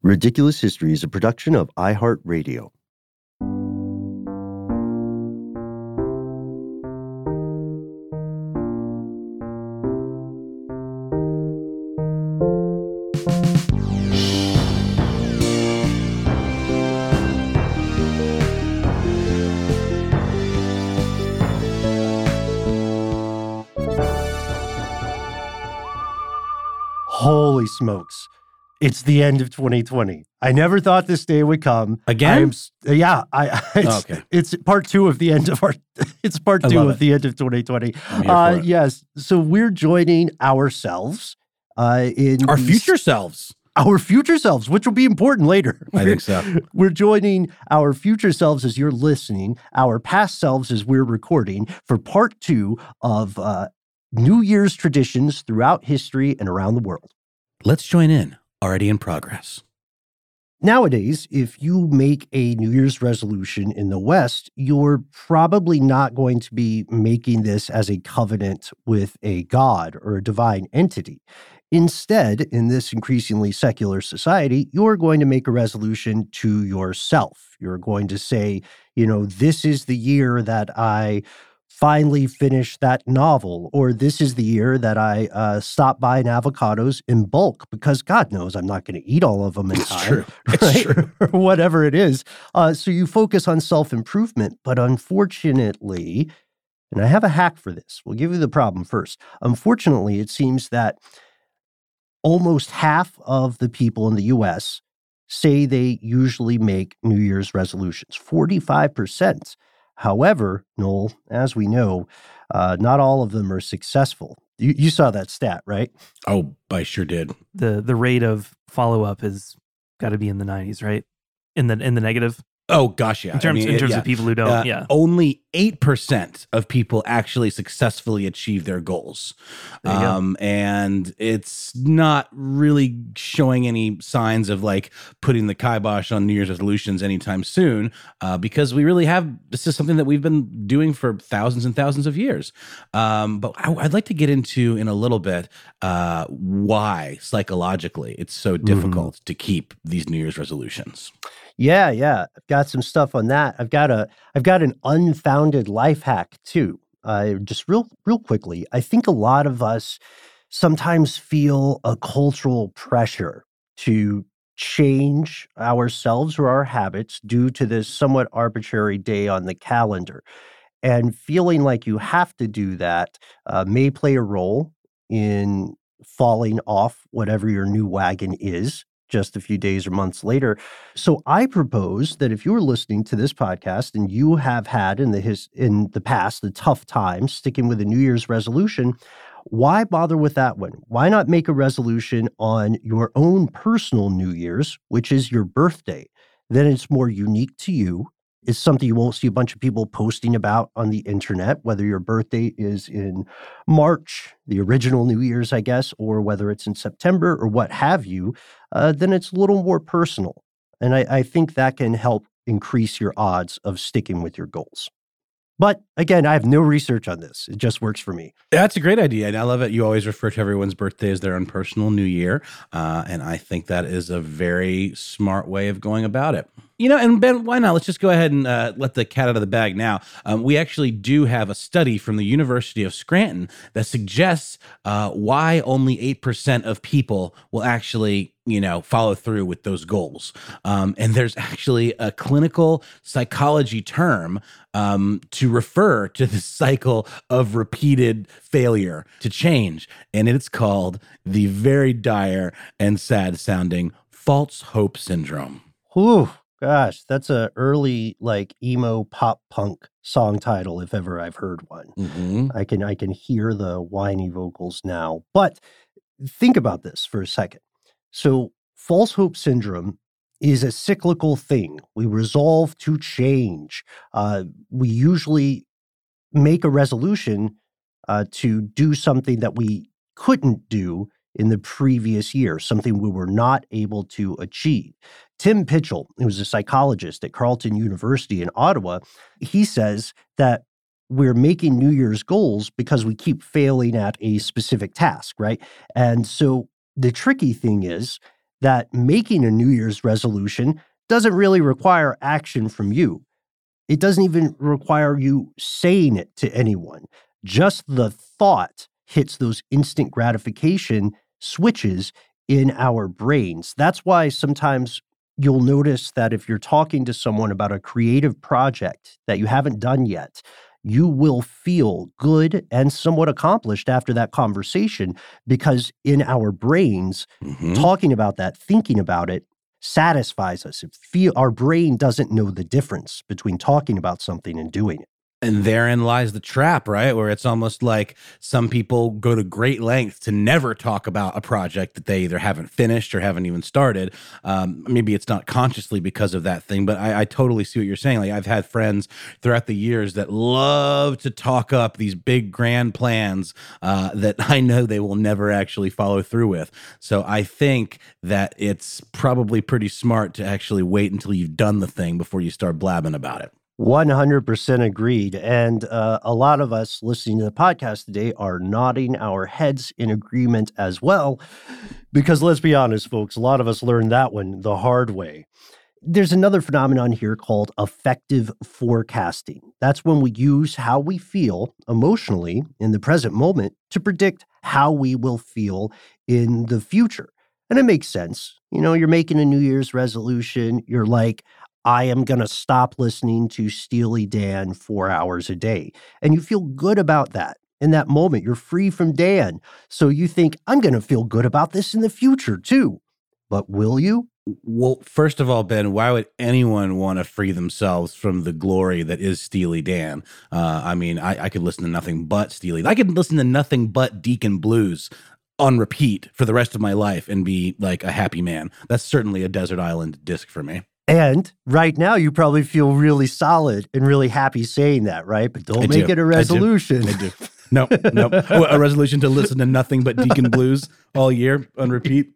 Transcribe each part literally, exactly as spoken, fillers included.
Ridiculous History is a production of iHeartRadio. Holy smokes. It's the end of twenty twenty. I never thought this day would come. Again? I'm, yeah. I, it's, okay. It's part two of the end of our, it's part I two love of it. the end of twenty twenty. I'm here Uh, for it. yes. So we're joining ourselves uh, in Our these- future selves. Our future selves, which will be important later. I think so. We're joining our future selves as you're listening, our past selves as we're recording for part two of uh, New Year's traditions throughout history and around the world. Let's join in. Already in progress. Nowadays, if you make a New Year's resolution in the West, you're probably not going to be making this as a covenant with a god or a divine entity. Instead, in this increasingly secular society, you're going to make a resolution to yourself. You're going to say, you know, this is the year that I finally finish that novel, or this is the year that I uh, stop buying avocados in bulk because God knows I'm not going to eat all of them in It's time. true. It's right? true. Or whatever it is. Uh, so you focus on self-improvement, but unfortunately, and I have a hack for this. We'll give you the problem first. Unfortunately, it seems that almost half of the people in the U S say they usually make New Year's resolutions, forty-five percent. However, Noel, as we know, uh, not all of them are successful. You, you saw that stat, right? Oh, I sure did. the the rate of follow up has got to be in the nineties, right? In the in the negative Oh, gosh, yeah. in terms I mean, in it- terms yeah. of people who don't. Uh, yeah, Only eight percent of people actually successfully achieve their goals. There you go. Um, and it's not really showing any signs of like putting the kibosh on New Year's resolutions anytime soon, uh, because we really have, this is something that we've been doing for thousands and thousands of years. Um, but I, I'd like to get into in a little bit uh, why psychologically it's so difficult to keep these New Year's resolutions. Yeah, yeah. I've got some stuff on that. I've got a I've got an unfounded life hack too. Uh, just real real quickly. I think a lot of us sometimes feel a cultural pressure to change ourselves or our habits due to this somewhat arbitrary day on the calendar. And feeling like you have to do that uh, may play a role in falling off whatever your new wagon is just a few days or months later. So I propose that if you're listening to this podcast and you have had in the his, in the past a tough time sticking with a New Year's resolution, why bother with that one? Why not make a resolution on your own personal New Year's, which is your birthday? Then it's more unique to you. It's something you won't see a bunch of people posting about on the internet, whether your birthday is in March, the original New Year's, I guess, or whether it's in September or what have you, uh, then it's a little more personal. And I, I think that can help increase your odds of sticking with your goals. But again, I have no research on this. It just works for me. That's a great idea. And I love it. You always refer to everyone's birthday as their own personal New Year. Uh, and I think that is a very smart way of going about it. You know, and Ben, why not? Let's just go ahead and uh, let the cat out of the bag now. Um, we actually do have a study from the University of Scranton that suggests uh, why only eight percent of people will actually, you know, follow through with those goals. Um, and there's actually a clinical psychology term um, to refer to the cycle of repeated failure to change. And it's called the very dire and sad sounding false hope syndrome. Whew. Gosh, that's a early like emo pop punk song title if ever I've heard one. Mm-hmm. I can I can hear the whiny vocals now. But think about this for a second. So false hope syndrome is a cyclical thing. We resolve to change. Uh, we usually make a resolution uh, to do something that we couldn't do in the previous year, something we were not able to achieve. Tim Pitchell, who's a psychologist at Carleton University in Ottawa, he says that we're making New Year's goals because we keep failing at a specific task, right? And so the tricky thing is that making a New Year's resolution doesn't really require action from you. It doesn't even require you saying it to anyone. Just the thought hits those instant gratification switches in our brains. That's why sometimes you'll notice that if you're talking to someone about a creative project that you haven't done yet, you will feel good and somewhat accomplished after that conversation, because in our brains, Mm-hmm. talking about that, thinking about it, satisfies us. It feel, our brain doesn't know the difference between talking about something and doing it. And therein lies the trap, right? Where it's almost like some people go to great lengths to never talk about a project that they either haven't finished or haven't even started. Um, maybe it's not consciously because of that thing, but I, I totally see what you're saying. Like, I've had friends throughout the years that love to talk up these big grand plans uh, that I know they will never actually follow through with. So I think that it's probably pretty smart to actually wait until you've done the thing before you start blabbing about it. one hundred percent agreed. And uh, a lot of us listening to the podcast today are nodding our heads in agreement as well. Because let's be honest, folks, a lot of us learned that one the hard way. There's another phenomenon here called affective forecasting. That's when we use how we feel emotionally in the present moment to predict how we will feel in the future. And it makes sense. You know, you're making a New Year's resolution. You're like, I am going to stop listening to Steely Dan four hours a day. And you feel good about that. In that moment, you're free from Dan. So you think, I'm going to feel good about this in the future too. But will you? Well, first of all, Ben, why would anyone want to free themselves from the glory that is Steely Dan? Uh, I mean, I, I could listen to nothing but Steely. I could listen to nothing but Deacon Blues on repeat for the rest of my life and be like a happy man. That's certainly a desert island disc for me. And right now, you probably feel really solid and really happy saying that, right? But don't I make do. it a I do. resolution. I do. No, no. A resolution to listen to nothing but Deacon Blues all year on repeat.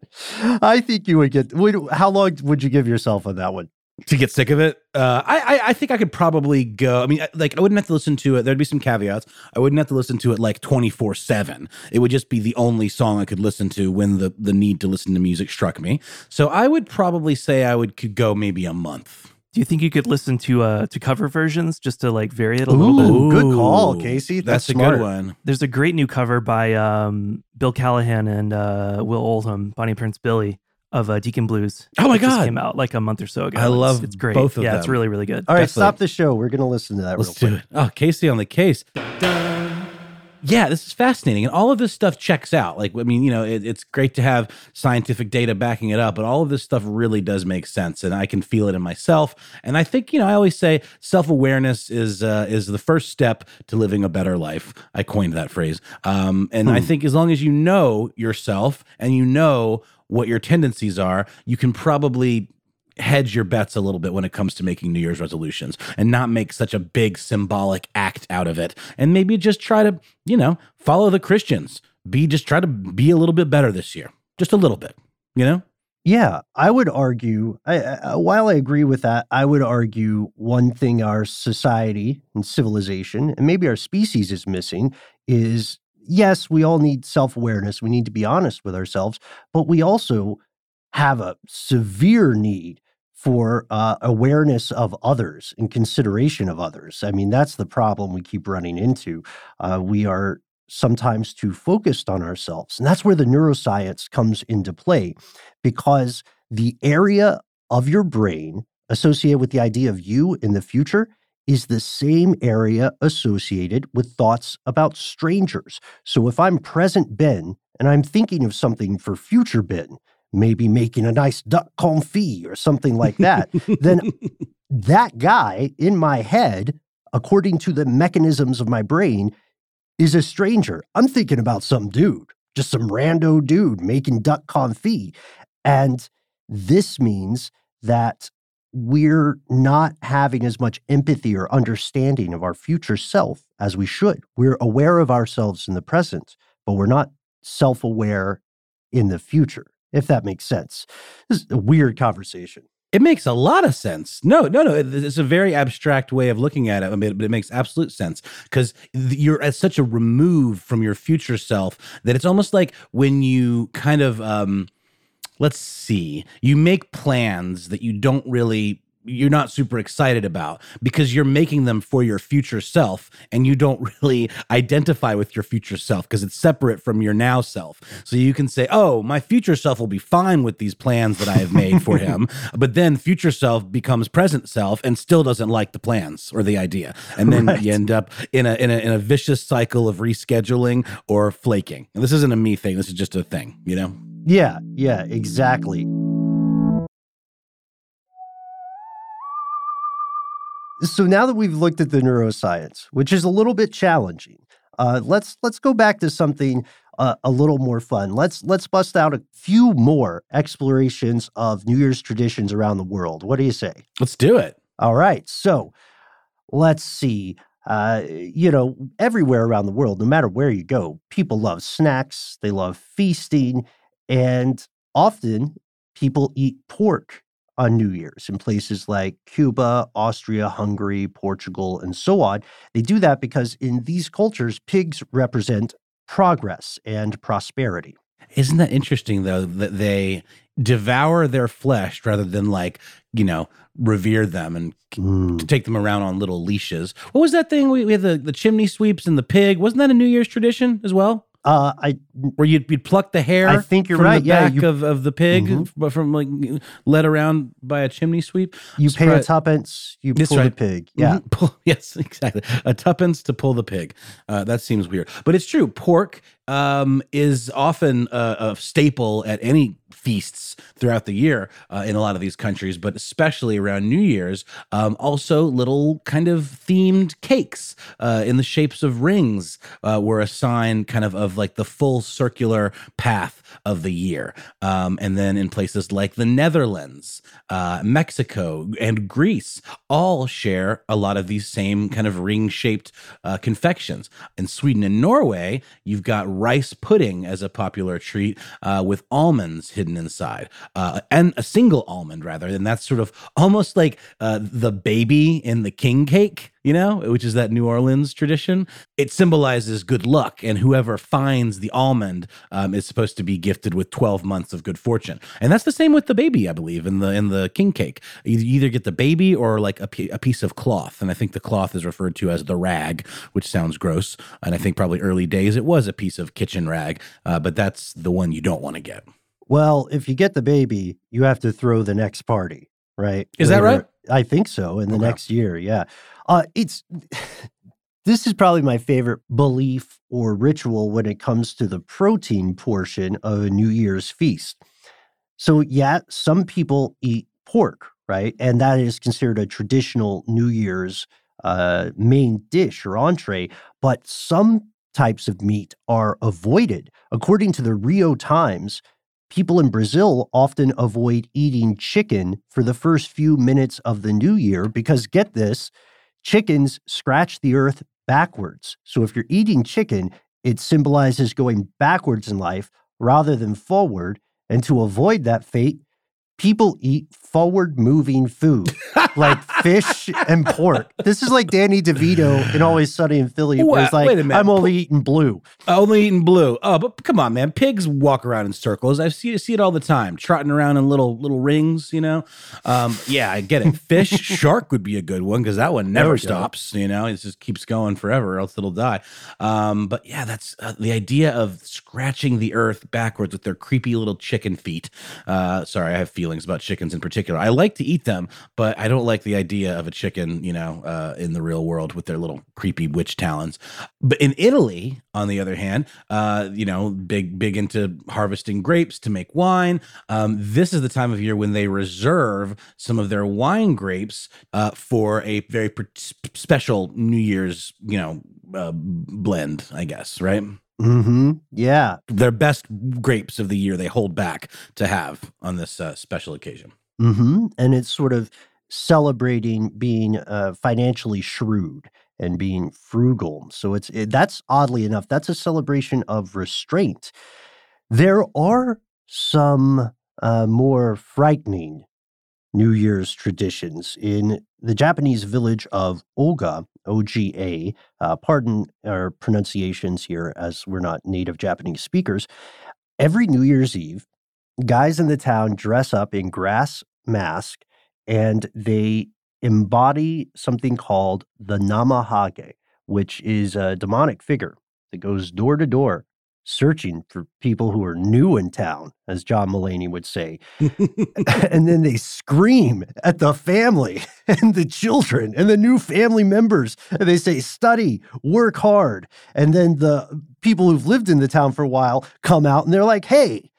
I think you would get, would, how long would you give yourself on that one? To get sick of it? Uh, I, I I think I could probably go. I mean, like, I wouldn't have to listen to it. There'd be some caveats. I wouldn't have to listen to it like twenty-four seven. It would just be the only song I could listen to when the, the need to listen to music struck me. So I would probably say I would could go maybe a month. Do you think you could listen to uh to cover versions just to like vary it a Ooh, little bit? good call, Casey. That's, That's a smart. good one. There's a great new cover by um Bill Callahan and uh Will Oldham, Bonnie Prince Billy, of uh, Deacon Blues. Oh my It just God. came out like a month or so ago. I It's- love it's great. both of yeah, them. it's really really good. All right, Definitely. stop the show. We're going to listen to that Let's real do quick. it. Oh, Casey on the case. Yeah, this is fascinating. And all of this stuff checks out. Like, I mean, you know, it, it's great to have scientific data backing it up, but all of this stuff really does make sense. And I can feel it in myself. And I think, you know, I always say self-awareness is uh, is the first step to living a better life. I coined that phrase. Um, and I think as long as you know yourself and you know what your tendencies are, you can probably hedge your bets a little bit when it comes to making New Year's resolutions and not make such a big symbolic act out of it. And maybe just try to, you know, follow the Christians. Be just try to be a little bit better this year. Just a little bit, you know? Yeah, I would argue, I, I, while I agree with that, I would argue one thing our society and civilization, and maybe our species is missing, is yes, we all need self-awareness. We need to be honest with ourselves, but we also have a severe need for uh, awareness of others and consideration of others. I mean, that's the problem we keep running into. Uh, we are sometimes too focused on ourselves. And that's where the neuroscience comes into play, because the area of your brain associated with the idea of you in the future is the same area associated with thoughts about strangers. So if I'm present Ben and I'm thinking of something for future Ben, maybe making a nice duck confit or something like that, then that guy in my head, according to the mechanisms of my brain, is a stranger. I'm thinking about some dude, just some rando dude making duck confit. And this means that we're not having as much empathy or understanding of our future self as we should. We're aware of ourselves in the present, but we're not self-aware in the future, if that makes sense. This is a weird conversation. It makes a lot of sense. No, no, no. it- It's a very abstract way of looking at it, I mean, but it makes absolute sense because you're at such a remove from your future self that it's almost like when you kind of um, let's see, you make plans that you don't really, you're not super excited about because you're making them for your future self and you don't really identify with your future self because it's separate from your now self. So you can say, oh, my future self will be fine with these plans that I have made for him. But then future self becomes present self and still doesn't like the plans or the idea. And then right. you end up in a, in a, in a vicious cycle of rescheduling or flaking. And this isn't a me thing. This is just a thing, you know? Yeah, yeah, exactly. So now that we've looked at the neuroscience, which is a little bit challenging, uh, let's let's go back to something uh, a little more fun. Let's let's bust out a few more explorations of New Year's traditions around the world. What do you say? Let's do it. All right. So let's see. Uh, you know, everywhere around the world, no matter where you go, people love snacks. They love feasting, and often people eat pork on New Year's in places like Cuba, Austria, Hungary, Portugal, and so on. They do that because in these cultures, pigs represent progress and prosperity. Isn't that interesting, though, that they devour their flesh rather than, like, you know, revere them and mm. to take them around on little leashes? What was that thing? We, we had the, the chimney sweeps and the pig. Wasn't that a New Year's tradition as well? Uh, I where you'd, you'd pluck the hair. I think you're from right. The yeah, back you, of, of the pig, mm-hmm. but from like led around by a chimney sweep. You pay a tuppence, you pull right. the pig. Yeah, mm-hmm. pull, yes, exactly. A tuppence to pull the pig. Uh, that seems weird, but it's true. Pork um, is often a, a staple at any feasts throughout the year uh, in a lot of these countries, but especially around New Year's. Um, also, little kind of themed cakes uh, in the shapes of rings uh, were a sign kind of of like the full circular path of the year. Um, and then in places like the Netherlands, uh, Mexico, and Greece all share a lot of these same kind of ring-shaped uh, confections. In Sweden and Norway, you've got rice pudding as a popular treat uh, with almonds hidden inside, uh, and a single almond rather. And that's sort of almost like uh, the baby in the king cake, you know, which is that New Orleans tradition. It symbolizes good luck, and whoever finds the almond um, is supposed to be gifted with twelve months of good fortune. And that's the same with the baby, I believe, in the in the king cake. You either get the baby or like a, p- a piece of cloth, and I think the cloth is referred to as the rag, which sounds gross. And I think probably early days it was a piece of kitchen rag, uh, but that's the one you don't want to get. Well, if you get the baby, you have to throw the next party, right? Is that right? I think so. In the okay. next year, yeah. Uh, it's this is probably my favorite belief or ritual when it comes to the protein portion of a New Year's feast. So, yeah, some people eat pork, right? And that is considered a traditional New Year's uh, main dish or entree. But some types of meat are avoided. According to the Rio Times, people in Brazil often avoid eating chicken for the first few minutes of the new year because, get this, chickens scratch the earth backwards. So if you're eating chicken, it symbolizes going backwards in life rather than forward. And to avoid that fate, people eat forward-moving food like fish and pork. This is like Danny DeVito in Always Sunny in Philly, where he's like, wait a minute. I'm only eating blue. Only eating blue. Oh, but come on, man. Pigs walk around in circles. I see, see it all the time, trotting around in little little rings, you know? Um, yeah, I get it. Fish, shark would be a good one because that one never stops, you know? It just keeps going forever or else it'll die. Um, but yeah, that's uh, the idea of scratching the earth backwards with their creepy little chicken feet. Uh, sorry, I have feelings about chickens in particular. I like to eat them, but I don't like the idea of a chicken, you know, uh, in the real world with their little creepy witch talons. But in Italy, on the other hand, uh, you know, big, big into harvesting grapes to make wine. Um, this is the time of year when they reserve some of their wine grapes uh, for a very pr- special New Year's, you know, uh, blend, I guess, right? Mm-hmm. Yeah. Their best grapes of the year they hold back to have on this uh, special occasion. Mm-hmm. And it's sort of celebrating being uh, financially shrewd and being frugal. So it's it, that's oddly enough, that's a celebration of restraint. There are some uh, more frightening New Year's traditions in the Japanese village of Oga, O G A. Uh, pardon our pronunciations here as we're not native Japanese speakers. Every New Year's Eve, guys in the town dress up in grass mask and they embody something called the Namahage, which is a demonic figure that goes door to door searching for people who are new in town, as John Mulaney would say. And then they scream at the family and the children and the new family members. And they say, study, work hard. And then the people who've lived in the town for a while come out and they're like, hey,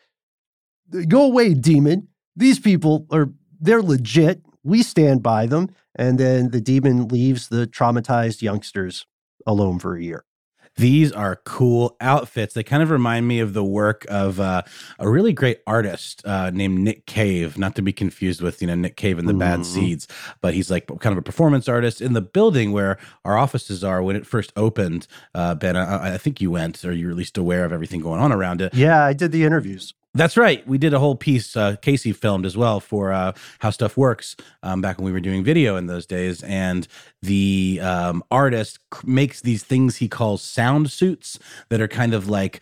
go away, demon. These people are, they're legit. We stand by them. And then the demon leaves the traumatized youngsters alone for a year. These are cool outfits. They kind of remind me of the work of uh, a really great artist uh, named Nick Cave, not to be confused with, you know, Nick Cave and the mm. Bad Seeds, but he's like kind of a performance artist. In the building where our offices are, when it first opened, uh, Ben, I, I think you went, or you're at least aware of everything going on around it. Yeah, I did the interviews. That's right. We did a whole piece, uh, Casey filmed as well for uh, How Stuff Works um, back when we were doing video in those days. And the um, artist makes these things he calls sound suits that are kind of like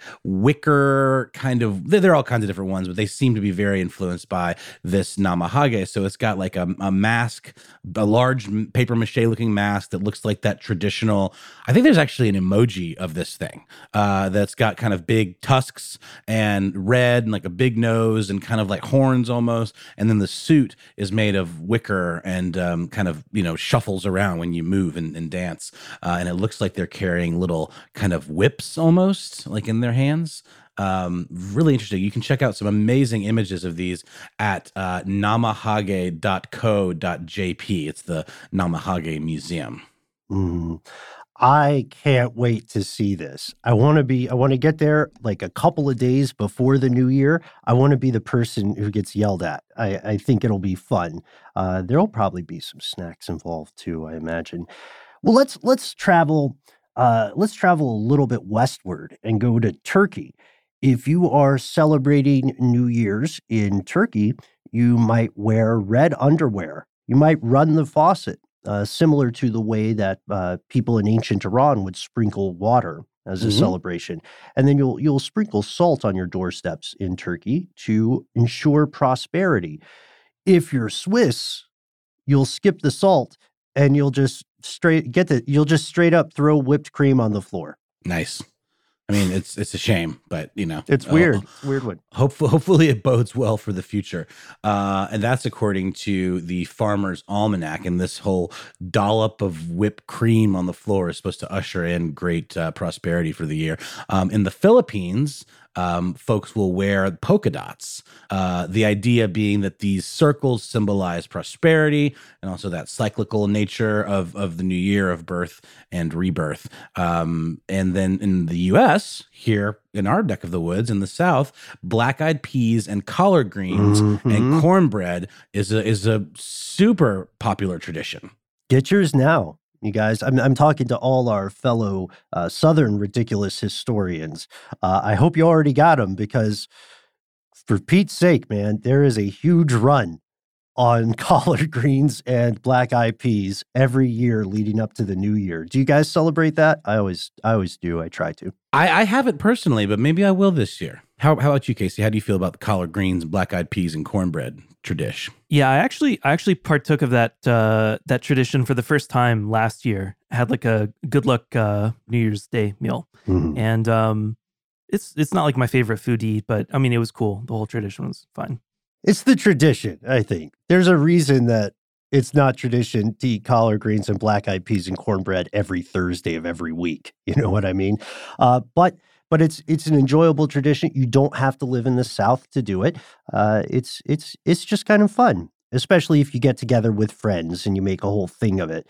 wicker, kind of, they're all kinds of different ones, but they seem to be very influenced by this Namahage. So it's got like a, a mask, a large paper mache looking mask that looks like that traditional, I think there's actually an emoji of this thing uh, that's got kind of big tusks and red and like a big nose and kind of like horns almost. And then the suit is made of wicker and um, kind of, you know, shuffles around when you move and, and dance. Uh, and it looks like they're carrying little kind of whips almost like in their hands. Um, really interesting. You can check out some amazing images of these at uh, namahage dot co dot j p. It's the Namahage Museum. Mm. I can't wait to see this. I want to be, I want to get there like a couple of days before the new year. I want to be the person who gets yelled at. I, I think it'll be fun. Uh, there'll probably be some snacks involved too, I imagine. Well, let's, let's travel, uh, let's travel a little bit westward and go to Turkey. If you are celebrating New Year's in Turkey, you might wear red underwear. You might run the faucet. Uh, similar to the way that uh, people in ancient Iran would sprinkle water as a mm-hmm. celebration. And then you'll you'll sprinkle salt on your doorsteps in Turkey to ensure prosperity. If you're Swiss, you'll skip the salt and you'll just straight get the you'll just straight up throw whipped cream on the floor. Nice. I mean, it's it's a shame, but you know, it's weird. Uh, it's a weird one. Hopefully, hopefully it bodes well for the future. Uh, and that's according to the Farmer's Almanac. And this whole dollop of whipped cream on the floor is supposed to usher in great uh, prosperity for the year. Um, in the Philippines, um, folks will wear polka dots. Uh, the idea being that these circles symbolize prosperity and also that cyclical nature of, of the new year of birth and rebirth. Um, and then in the U S, here in our neck of the woods in the South, black-eyed peas and collard greens mm-hmm. and cornbread is a, is a super popular tradition. Get yours now. You guys, I'm, I'm talking to all our fellow uh, Southern ridiculous historians. Uh, I hope you already got them because, for Pete's sake, man, there is a huge run on collard greens and black-eyed peas every year leading up to the new year. Do you guys celebrate that? I always, I always do. I try to. I, I haven't personally, but maybe I will this year. How, how about you, Casey? How do you feel about the collard greens, black-eyed peas, and cornbread tradition? Yeah, I actually I actually partook of that uh, that tradition for the first time last year. I had like a good luck uh, New Year's Day meal, mm-hmm. and um, it's it's not like my favorite food to eat, but I mean it was cool. The whole tradition was fine. It's the tradition, I think. There's a reason that it's not tradition to eat collard greens and black-eyed peas and cornbread every Thursday of every week. You know what I mean? Uh, but. But it's it's an enjoyable tradition. You don't have to live in the South to do it. Uh, it's it's it's just kind of fun, especially if you get together with friends and you make a whole thing of it.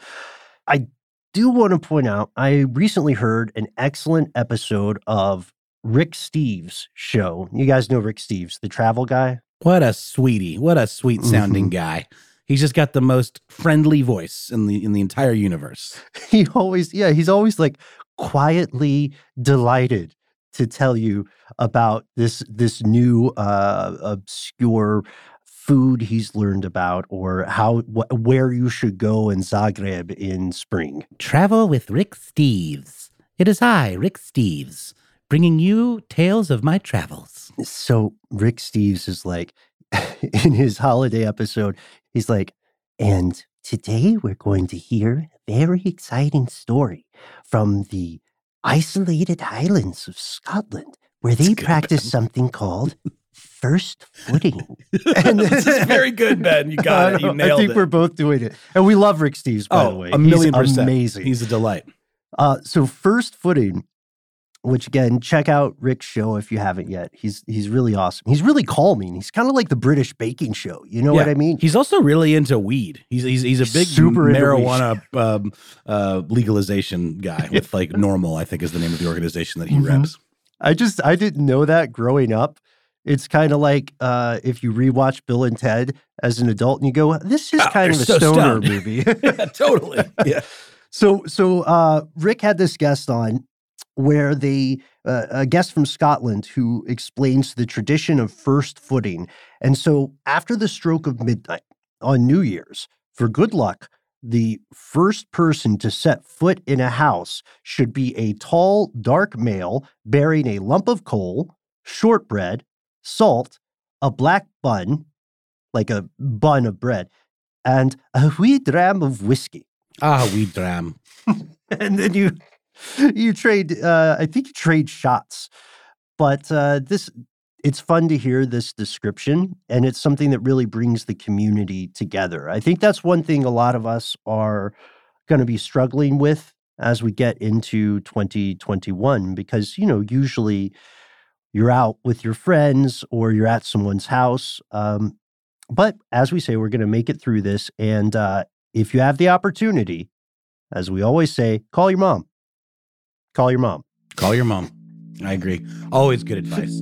I do want to point out, I recently heard an excellent episode of Rick Steves' show. You guys know Rick Steves, the travel guy? What a sweetie. What a sweet sounding mm-hmm. guy. He's just got the most friendly voice in the in the entire universe. He always, yeah, he's always like quietly delighted to tell you about this this new uh, obscure food he's learned about, or how wh- where you should go in Zagreb in spring. Travel with Rick Steves. It is I, Rick Steves, bringing you tales of my travels. So Rick Steves is like, in his holiday episode, he's like, and today we're going to hear a very exciting story from the isolated highlands of Scotland, where they good, practice Ben. something called first footing. And this is very good, Ben. You got it. You nailed it. I think it. We're both doing it. And we love Rick Steves, by oh, the way. a million He's percent. amazing. He's a delight. Uh, so first footing, which again, check out Rick's show if you haven't yet. He's he's really awesome. He's really calming. He's kind of like the British baking show. You know Yeah. what I mean? He's also really into weed. He's he's he's a big Super into marijuana um, uh, legalization guy with like Normal, I think is the name of the organization that he Mhm. reps. I just I didn't know that growing up. It's kind of like uh, if you rewatch Bill and Ted as an adult and you go, this is Oh, kind of they're a so stoner stoned. movie. Yeah, totally. Yeah. So, so uh, Rick had this guest on where they, uh, a guest from Scotland who explains the tradition of first footing. And so after the stroke of midnight on New Year's, for good luck, the first person to set foot in a house should be a tall, dark male bearing a lump of coal, shortbread, salt, a black bun, like a bun of bread, and a wee dram of whiskey. Ah, we dram. And then you you trade uh I think you trade shots. But uh this it's fun to hear this description, and it's something that really brings the community together. I think that's one thing a lot of us are going to be struggling with as we get into twenty twenty-one, because you know, usually you're out with your friends or you're at someone's house. Um but as we say, we're going to make it through this, and uh if you have the opportunity, as we always say, call your mom. Call your mom. Call your mom. I agree. Always good advice.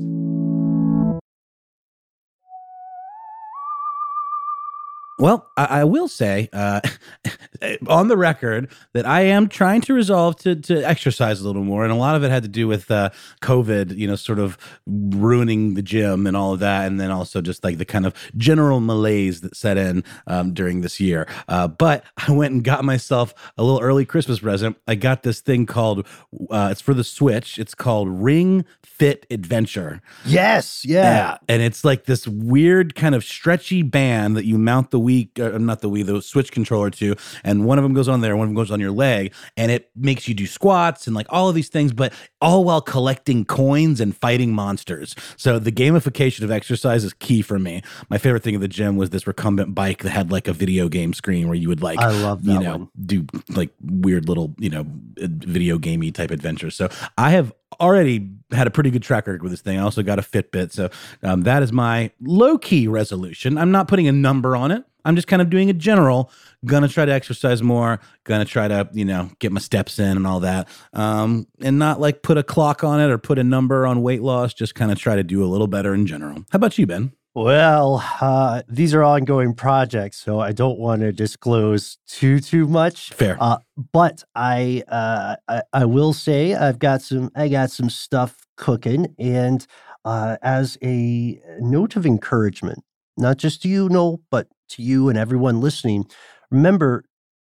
Well, I, I will say uh, on the record that I am trying to resolve to to exercise a little more, and a lot of it had to do with uh, COVID, you know, sort of ruining the gym and all of that, and then also just like the kind of general malaise that set in um, during this year. Uh, but I went and got myself a little early Christmas present. I got this thing called, uh, it's for the Switch. It's called Ring Fit Adventure. Yes, yeah. Yeah, and it's like this weird kind of stretchy band that you mount the Wii, uh, not the Wii, the Switch controller to, and one of them goes on there, one of them goes on your leg, and it makes you do squats and like all of these things, but all while collecting coins and fighting monsters. So the gamification of exercise is key for me. My favorite thing at the gym was this recumbent bike that had like a video game screen where you would like, I love that you know, one. do like weird little, you know, video gamey type adventures. So I have already had a pretty good track record with this thing. I also got a Fitbit. So um, that is my low-key resolution. I'm not putting a number on it. I'm just kind of doing a general, gonna try to exercise more, gonna try to, you know, get my steps in and all that. Um, and not like put a clock on it or put a number on weight loss, just kind of try to do a little better in general. How about you, Ben? Well, uh, these are ongoing projects, so I don't want to disclose too, too much. Fair. Uh, but I, uh, I, I will say I've got some, I got some stuff cooking, and uh, as a note of encouragement, not just to you, Noel, but to you and everyone listening, remember,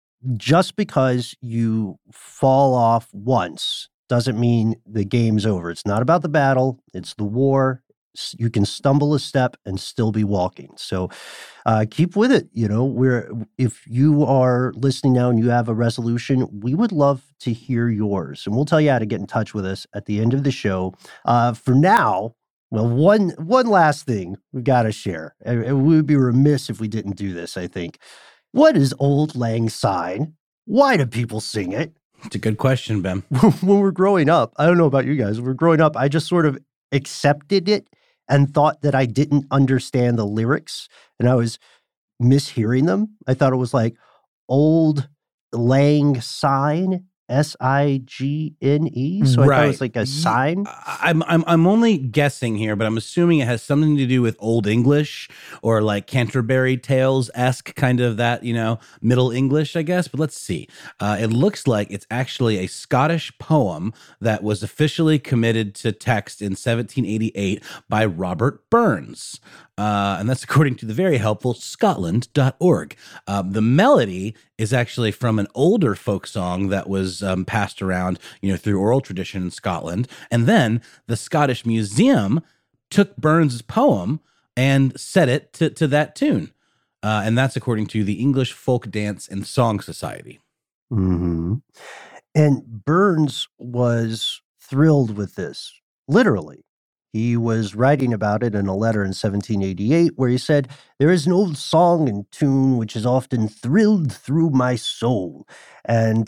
just because you fall off once doesn't mean the game's over. It's not about the battle. It's the war. You can stumble a step and still be walking. So uh, keep with it. You know, we're, if you are listening now and you have a resolution, we would love to hear yours. And we'll tell you how to get in touch with us at the end of the show. Uh, for now, well, one one last thing we've got to share. And we would be remiss if we didn't do this, I think. What is Auld Lang Syne? Why do people sing it? It's a good question, Ben. When we're growing up, I don't know about you guys, when we're growing up, I just sort of accepted it and thought that I didn't understand the lyrics and I was mishearing them. I thought it was like Auld Lang Syne, S I G N E. So I thought it was like a sign. I'm I'm I'm only guessing here, but I'm assuming it has something to do with Old English or like Canterbury Tales-esque kind of that, you know, Middle English, I guess. But let's see. Uh, it looks like it's actually a Scottish poem that was officially committed to text in seventeen eighty-eight by Robert Burns. Uh, and that's according to the very helpful Scotland dot org. Uh, the melody is actually from an older folk song that was um, passed around, you know, through oral tradition in Scotland. And then the Scottish Museum took Burns' poem and set it to, to that tune. Uh, and that's according to the English Folk Dance and Song Society. Mm-hmm. And Burns was thrilled with this, literally. He was writing about it in a letter in seventeen eighty-eight where he said, "There is an old song and tune which has often thrilled through my soul." And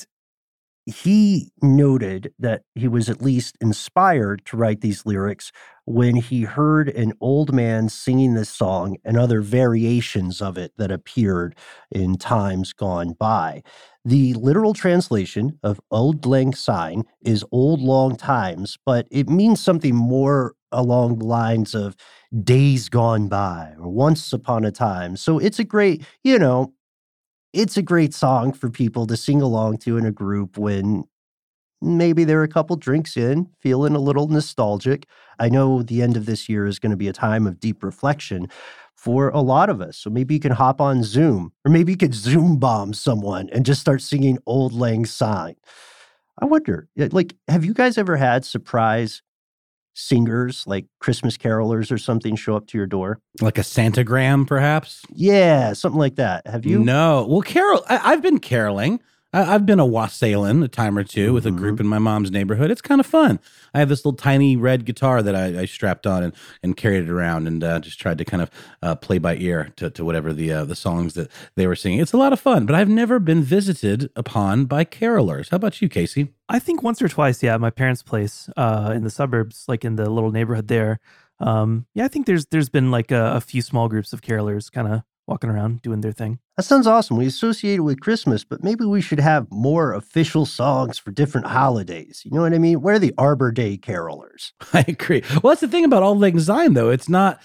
he noted that he was at least inspired to write these lyrics when he heard an old man singing this song and other variations of it that appeared in times gone by. The literal translation of Auld Lang Syne is old long times, but it means something more along the lines of days gone by or once upon a time. So it's a great, you know, it's a great song for people to sing along to in a group when maybe they're a couple drinks in, feeling a little nostalgic. I know the end of this year is going to be a time of deep reflection for a lot of us. So maybe you can hop on Zoom, or maybe you could Zoom bomb someone and just start singing Auld Lang Syne. I wonder, like, have you guys ever had surprise singers, like Christmas carolers or something, show up to your door? Like a Santagram, perhaps? Yeah, something like that. Have you? No. Well, carol, I, I've been caroling. I, I've been a wassailin' a time or two with a Mm-hmm. group in my mom's neighborhood. It's kind of fun. I have this little tiny red guitar that I, I strapped on and, and carried it around and uh, just tried to kind of uh, play by ear to, to whatever the uh, the songs that they were singing. It's a lot of fun, but I've never been visited upon by carolers. How about you, Casey? I think once or twice, yeah, at my parents' place uh, in the suburbs, like in the little neighborhood there. Um, yeah, I think there's there's been like a, a few small groups of carolers kind of walking around doing their thing. That sounds awesome. We associate it with Christmas, but maybe we should have more official songs for different holidays. You know what I mean? Where are the Arbor Day carolers? I agree. Well, that's the thing about Auld Lang Syne, though. It's not,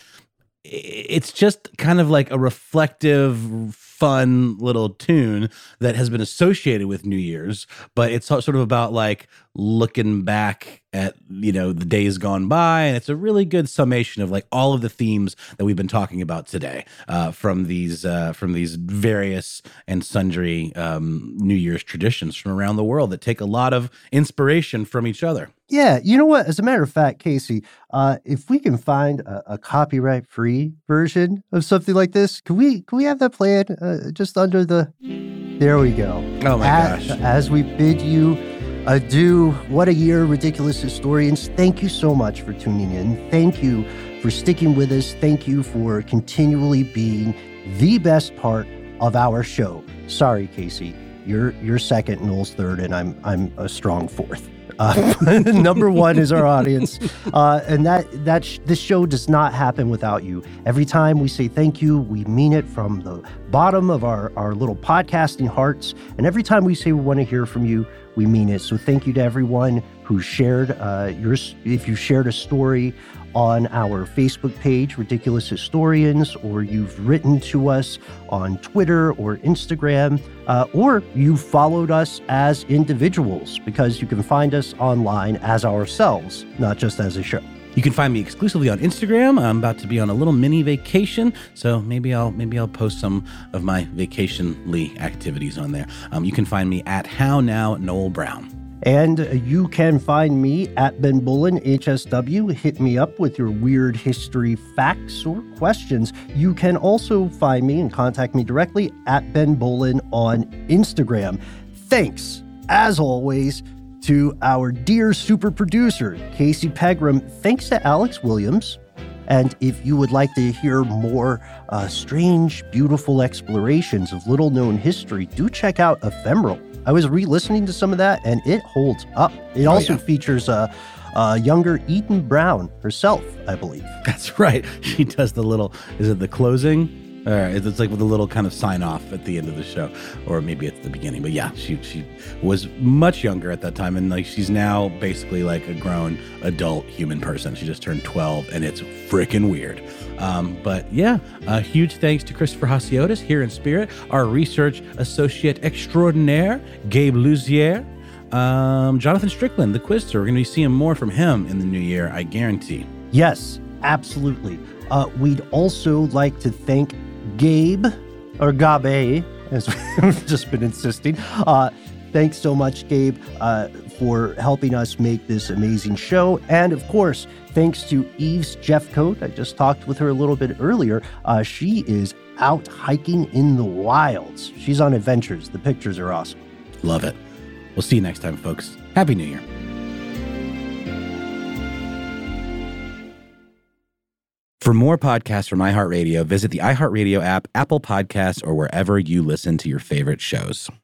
it's just kind of like a reflective, fun little tune that has been associated with New Year's, but it's sort of about like looking back at, you know, the days gone by. And it's a really good summation of like all of the themes that we've been talking about today uh, from these uh, from these various and sundry um, New Year's traditions from around the world that take a lot of inspiration from each other. Yeah, you know what? As a matter of fact, Casey, uh, if we can find a, a copyright-free version of something like this, can we can we have that played uh, just under the? There we go. Oh my as, gosh! As we bid you adieu, what a year, ridiculous historians! Thank you so much for tuning in. Thank you for sticking with us. Thank you for continually being the best part of our show. Sorry, Casey, you're you're second, Noel's third, and I'm I'm a strong fourth. Uh, number one is our audience, uh, and that that sh- this show does not happen without you. Every time we say thank you, we mean it from the bottom of our, our little podcasting hearts, and every time we say we want to hear from you, we mean it. So thank you to everyone who shared uh, your if you shared a story on our Facebook page, Ridiculous Historians, or you've written to us on Twitter or Instagram, uh, or you followed us as individuals, because you can find us online as ourselves, not just as a show. You can find me exclusively on Instagram. I'm about to be on a little mini vacation, so maybe I'll maybe I'll post some of my vacation-ly activities on there. Um, you can find me at How Now Noel Brown. And you can find me at Ben Bullen, H S W. Hit me up with your weird history facts or questions. You can also find me and contact me directly at Ben Bullen on Instagram. Thanks, as always, to our dear super producer, Casey Pegram. Thanks to Alex Williams. And if you would like to hear more uh, strange, beautiful explorations of little-known history, do check out Ephemeral. I was re-listening to some of that, and it holds up. It Oh, also yeah. features a, a younger Eden Brown herself, I believe. That's right. She does the little, is it the closing? Or it's like with a little kind of sign off at the end of the show, or maybe it's the beginning. But yeah, she she was much younger at that time, and like she's now basically like a grown adult human person. She just turned twelve, and it's freaking weird. Um, but yeah, a huge thanks to Christopher Hasiotis here in spirit, our research associate extraordinaire, Gabe Luzier, um, Jonathan Strickland, the Quizster. We're going to be seeing more from him in the new year, I guarantee. Yes, absolutely. Uh, we'd also like to thank Gabe, or Gabe, as we've just been insisting. Uh, thanks so much, Gabe, uh, for helping us make this amazing show. And of course, thanks to Eve's Jeffcoat. I just talked with her a little bit earlier. Uh, she is out hiking in the wilds. She's on adventures. The pictures are awesome. Love it. We'll see you next time, folks. Happy New Year. For more podcasts from iHeartRadio, visit the iHeartRadio app, Apple Podcasts, or wherever you listen to your favorite shows.